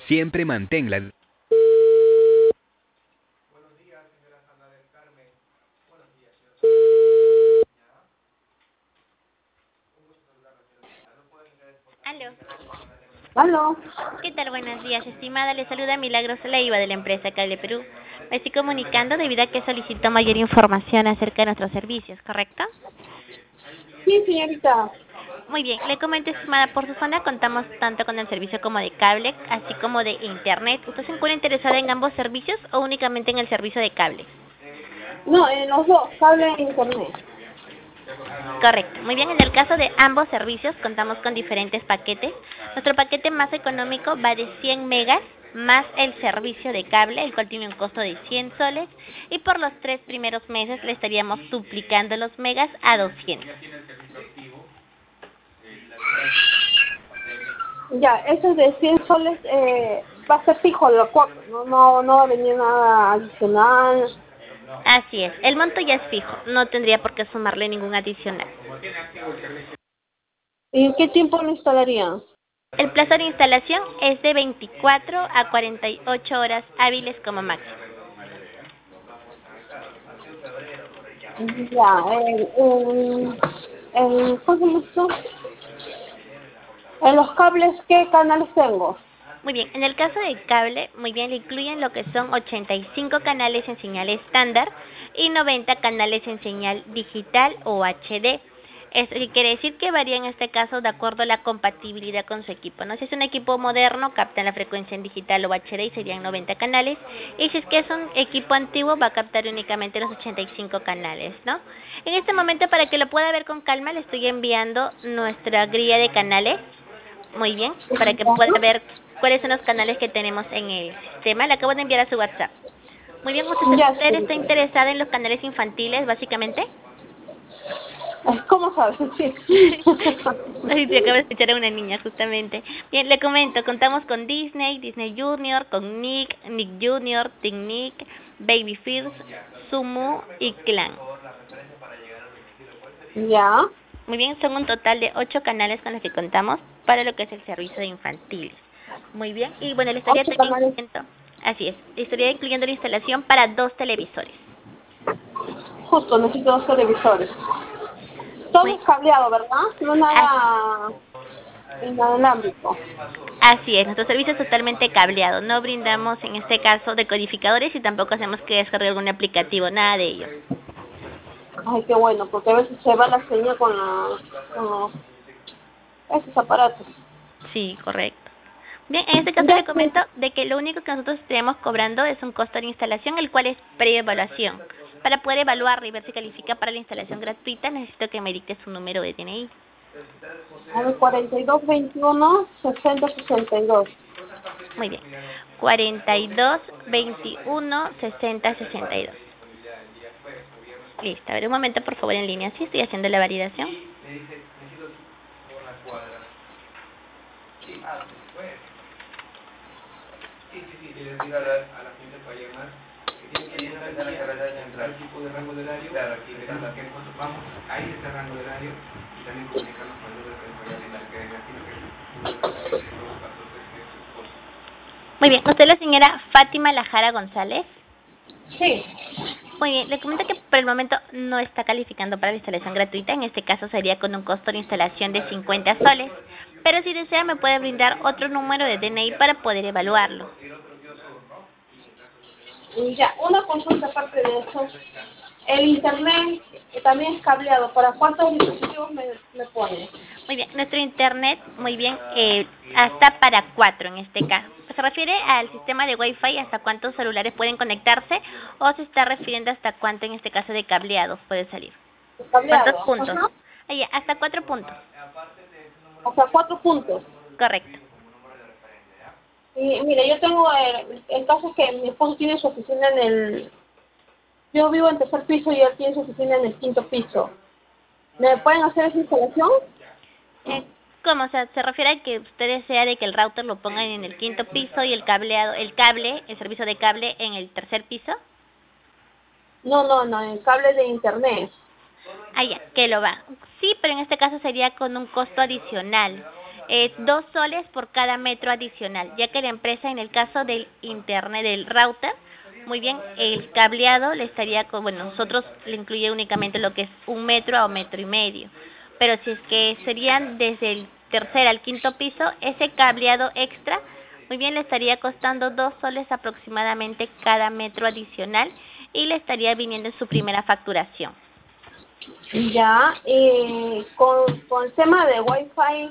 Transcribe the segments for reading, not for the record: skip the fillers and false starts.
Siempre manténla. Aló. Aló. ¿Qué tal? Buenos días, estimada. Le saluda Milagros Leiva de la empresa Cable Perú. Me estoy comunicando debido a que solicitó mayor información acerca de nuestros servicios, ¿correcto? Sí, señorita. Muy bien, le comento, estimada, por su zona contamos tanto con el servicio como de cable, así como de internet. ¿Usted se encuentra interesada en ambos servicios o únicamente en el servicio de cable? No, en los dos, cable e internet. Correcto. Muy bien, en el caso de ambos servicios contamos con diferentes paquetes. Nuestro paquete más económico va de 100 megas más el servicio de cable, el cual tiene un costo de 100 soles, y por los 3 primeros meses le estaríamos duplicando los megas a 200. Ya, eso de 100 soles va a ser fijo la cuota, no va a venir nada adicional. Así es, el monto ya es fijo, no tendría por qué sumarle ningún adicional. ¿Y en qué tiempo lo instalarían? El plazo de instalación es de 24 a 48 horas hábiles como máximo. Ya, ¿cómo se llama esto? En los cables, ¿qué canales tengo? Muy bien, en el caso del cable, muy bien, le incluyen lo que son 85 canales en señal estándar y 90 canales en señal digital o HD. Esto quiere decir que varía en este caso de acuerdo a la compatibilidad con su equipo, ¿no? Si es un equipo moderno, capta la frecuencia en digital o HD y serían 90 canales. Y si es que es un equipo antiguo, va a captar únicamente los 85 canales, ¿no? En este momento, para que lo pueda ver con calma, le estoy enviando nuestra grilla de canales. Muy bien, para que pueda ver cuáles son los canales que tenemos en el sistema. Le acabo de enviar a su WhatsApp. Muy bien, Ya, ¿usted está señorita. interesada en los canales infantiles, básicamente? ¿Cómo sabes? Sí. Ay, se acaba de escuchar a una niña, justamente. Bien, le comento, contamos con Disney, Disney Junior, con Nick, Nick Junior, Teen Nick, Baby First, Sumu y Clan. Ya. Muy bien, son un total de 8 canales con los que contamos para lo que es el servicio de infantiles. Muy bien, y bueno, le estaría 8 también canales. incluyendo, así es, le estaría incluyendo la instalación para 2 televisores. Justo, necesito 2 televisores. Todo Muy, es cableado, ¿verdad? No as- nada inalámbrico. así es, nuestro servicio es totalmente cableado. No brindamos en este caso decodificadores y tampoco hacemos que descargue algún aplicativo, nada de ello. Ay, qué bueno, porque a veces se va la señal con esos aparatos. Sí, correcto. Bien, en este caso le Ya, comento de que lo único que nosotros estaremos cobrando es un costo de instalación, el cual es pre-evaluación. Para poder evaluar y ver si califica para la instalación gratuita, necesito que me dicte su número de DNI. a ver, 42, 21, 60, 62. Muy bien. 42 21 60 62. Listo. A ver, un momento, por favor, en línea. Sí, estoy haciendo la validación. Muy bien. ¿Usted es la señora Fátima Lajara González? Sí. Muy bien, le comento que por el momento no está calificando para la instalación gratuita. En este caso sería con un costo de instalación de 50 soles. Pero si desea me puede brindar otro número de DNI para poder evaluarlo. Ya, una consulta aparte de eso. El internet también es cableado. ¿Para cuántos dispositivos me pone? Muy bien, nuestro internet, muy bien, hasta para 4 en este caso. ¿Se refiere al sistema de Wi-Fi hasta cuántos celulares pueden conectarse o se está refiriendo hasta cuánto en este caso de cableado puede salir? ¿Cuántos Cableado. puntos? Ajá. Hasta 4 puntos. O sea, 4 puntos. Correcto. Y mire, yo tengo el caso es que mi esposo tiene su oficina en el... Yo vivo en tercer piso y él tiene su oficina en el quinto piso. ¿Me pueden hacer esa instalación? Eh, ¿Cómo? O sea, ¿se refiere a que usted desea de que el router lo pongan en el quinto piso y el cableado, el servicio de cable en el tercer piso? No, el cable de internet. Ah, ya, que lo va. Sí, pero en este caso sería con un costo adicional. 2 soles por cada metro adicional, ya que la empresa, en el caso del internet, del router, muy bien, el cableado le estaría, bueno, nosotros le incluye únicamente lo que es 1 metro a 1,5 metros, pero si es que serían desde el tercer al quinto piso, ese cableado extra, muy bien, le estaría costando 2 soles aproximadamente cada metro adicional y le estaría viniendo en su primera facturación. Ya, con el tema de Wi-Fi,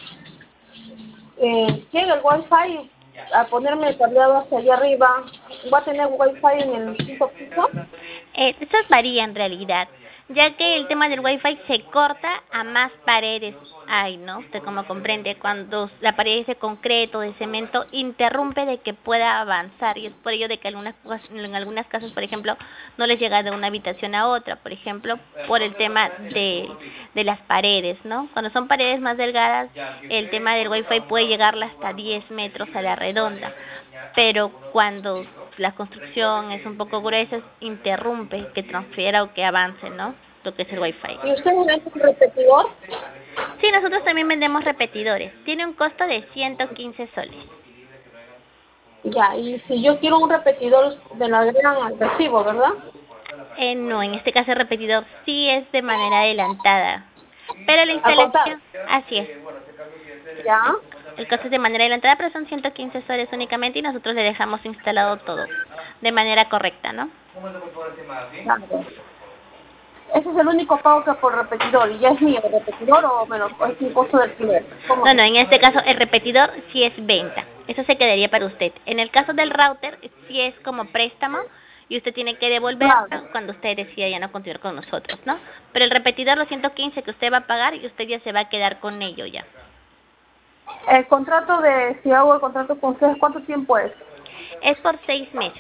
llega el Wi-Fi a ponerme el cableado hacia allá arriba, ¿va a tener Wi-Fi en el quinto piso? Eso varía en realidad, ya que el tema del Wi-Fi se corta a más paredes hay, ¿no? Usted como comprende, cuando la pared es de concreto, de cemento, interrumpe de que pueda avanzar, y es por ello de que en algunas casas, por ejemplo, no les llega de una habitación a otra, por ejemplo, por el tema de las paredes, ¿no? Cuando son paredes más delgadas, el tema del Wi-Fi puede llegar hasta 10 metros a la redonda, pero cuando la construcción es un poco gruesa, interrumpe que transfiera o que avance, ¿no? Lo que es el Wi-Fi. ¿Y ustedes venden un repetidor? Sí, nosotros también vendemos repetidores. Tiene un costo de 115 soles. Ya, y si yo quiero un repetidor, me lo agregan al recibo, ¿verdad? No, en este caso el repetidor sí es de manera adelantada, pero la ¿A contar? instalación, así es. Ya. El costo es de manera adelantada, pero son 115 soles únicamente y nosotros le dejamos instalado todo de manera correcta, ¿no? Claro. Ese es el único pago que por repetidor, y ya es mío el repetidor o es un costo del alquiler. ¿Cómo? No, en este caso el repetidor sí es venta, eso se quedaría para usted. En el caso del router sí es como préstamo y usted tiene que devolverlo Claro. cuando usted decida ya no continuar con nosotros, ¿no? Pero el repetidor, los 115 que usted va a pagar, y usted ya se va a quedar con ello ya. El contrato si hago el contrato con ustedes, ¿cuánto tiempo es? Es por 6 meses.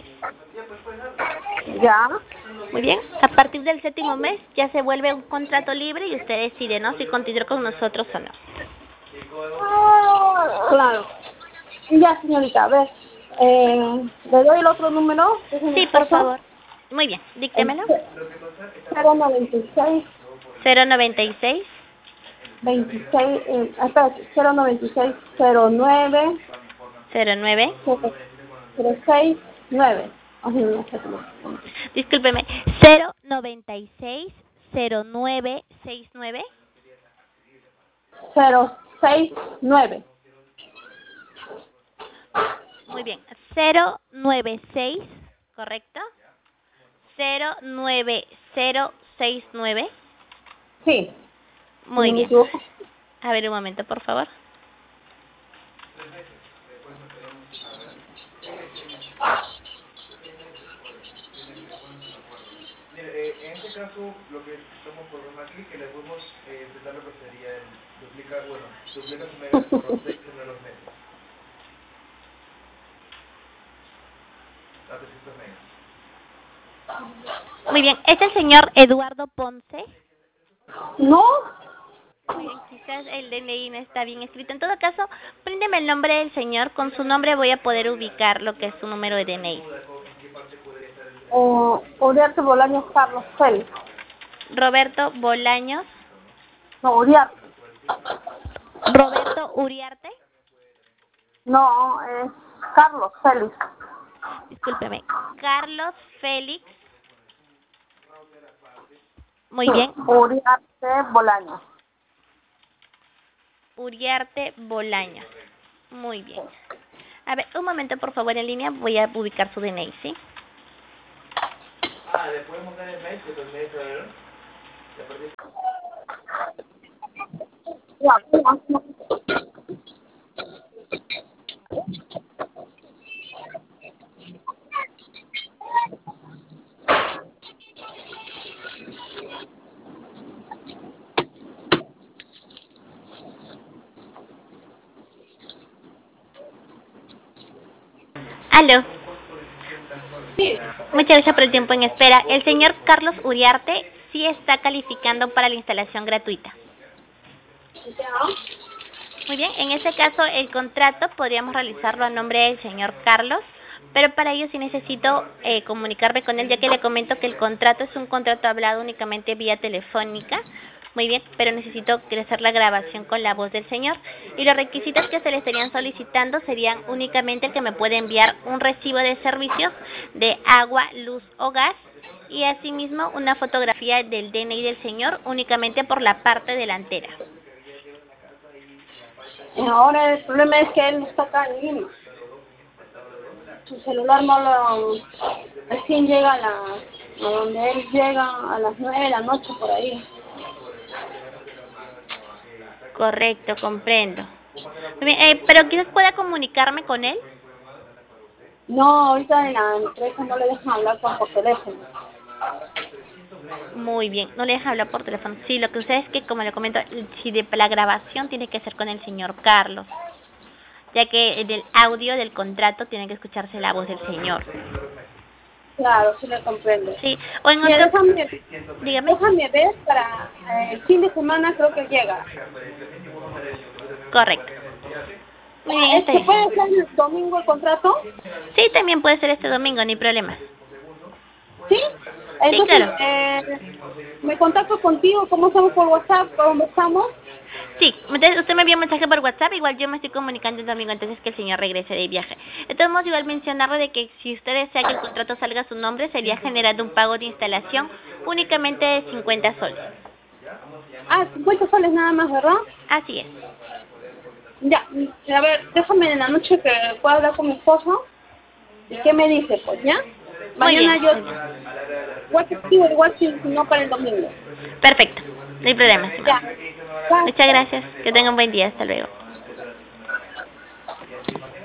Ya. Muy bien, a partir del 7.º mes ya se vuelve un contrato libre y usted decide, ¿no?, si continuar con nosotros o no. Claro. Ya, señorita, a ver, ¿le doy el otro número? Sí, por favor. Muy bien, díctemelo. 096 096 26, espérate, 096 09 09. 069. Ay, no sé cómo. Discúlpeme, 096 0969. 069. Muy bien, 096, ¿correcto? 09069. Sí. Muy ¿No me bien. equivoco? A ver, un momento, por favor. En este caso, lo que estamos por ver aquí, que le podemos intentar lo que sería el duplica su megas por los 6 primeros meses. A 300 megas. Muy bien, ¿es el señor Eduardo Ponce? No. Muy bien, quizás el DNI no está bien escrito. En todo caso, príndeme el nombre del señor. Con su nombre voy a poder ubicar lo que es su número de DNI. Uriarte Bolaños Carlos Félix. Roberto Bolaños. No, Uriarte. Roberto Uriarte. No, es Carlos Félix. Discúlpeme. Carlos Félix. Muy bien. Uriarte Bolaños. Uriarte Bolaños. Muy bien. A ver, un momento por favor en línea. Voy a ubicar su DNI, ¿sí? ¿le podemos dar el mail? Que el mail Aló. Sí. Muchas gracias por el tiempo en espera. El señor Carlos Uriarte sí está calificando para la instalación gratuita. Ya. Muy bien, en este caso el contrato podríamos realizarlo a nombre del señor Carlos, pero para ello sí necesito comunicarme con él, ya que le comento que el contrato es un contrato hablado únicamente vía telefónica. Muy bien, pero necesito hacer la grabación con la voz del señor. Y los requisitos que se le estarían solicitando serían únicamente el que me puede enviar un recibo de servicios de agua, luz o gas, y asimismo una fotografía del DNI del señor únicamente por la parte delantera. Ahora el problema es que él no está acá en Lima. Su celular no lo... Recién llega a donde él llega a las 9 de la noche por ahí. Correcto, comprendo. Muy bien, pero quizás pueda comunicarme con él. No, ahorita en la empresa no le dejan hablar por teléfono. Muy bien, no le deja hablar por teléfono. Sí, lo que sucede es que, como le comento, si de la grabación tiene que ser con el señor Carlos, ya que del audio del contrato tiene que escucharse la voz del señor. Claro, sí le comprendo. Sí, o en Mira, otro... Dígame. déjame ver para el fin de semana creo que llega. Correcto. Muy bien, ¿Se puede hacer el domingo el contrato? Sí, también puede ser este domingo, ni problema. ¿Sí? Entonces, Sí, claro. me contacto contigo, ¿cómo estamos por WhatsApp? ¿Por dónde estamos? Sí, entonces usted me envía un mensaje por WhatsApp, igual yo me estoy comunicando el domingo, entonces que el señor regrese de viaje. De todos modos, igual mencionarle de que si usted desea que el contrato salga a su nombre, sería generando un pago de instalación únicamente de 50 soles. Ah, 50 soles nada más, ¿verdad? Así es. Ya, a ver, déjame en la noche que pueda hablar con mi esposo. ¿Y qué me dice, pues, ya? Mañana bien, yo... igual si no para el domingo. Perfecto, no hay problema. Ya. Muchas gracias, que tenga un buen día, hasta luego.